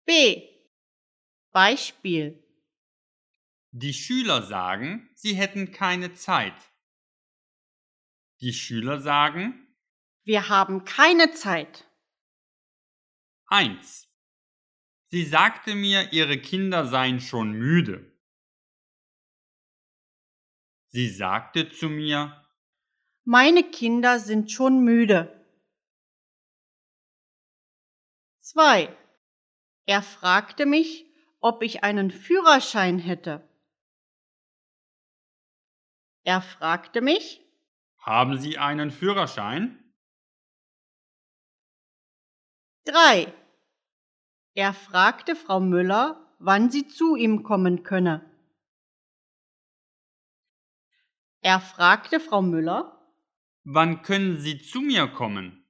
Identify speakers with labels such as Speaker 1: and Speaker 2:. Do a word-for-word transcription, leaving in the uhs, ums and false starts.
Speaker 1: B. Beispiel.
Speaker 2: Die Schüler sagen, sie hätten keine Zeit. Die Schüler sagen:
Speaker 1: Wir haben keine Zeit.
Speaker 2: eins. Sie sagte mir, ihre Kinder seien schon müde. Sie sagte zu mir:
Speaker 1: Meine Kinder sind schon müde. zwei. Er fragte mich, ob ich einen Führerschein hätte. Er fragte mich:
Speaker 2: Haben Sie einen Führerschein?
Speaker 1: drei. Er fragte Frau Müller, wann sie zu ihm kommen könne. Er fragte Frau Müller:
Speaker 2: Wann können Sie zu mir kommen?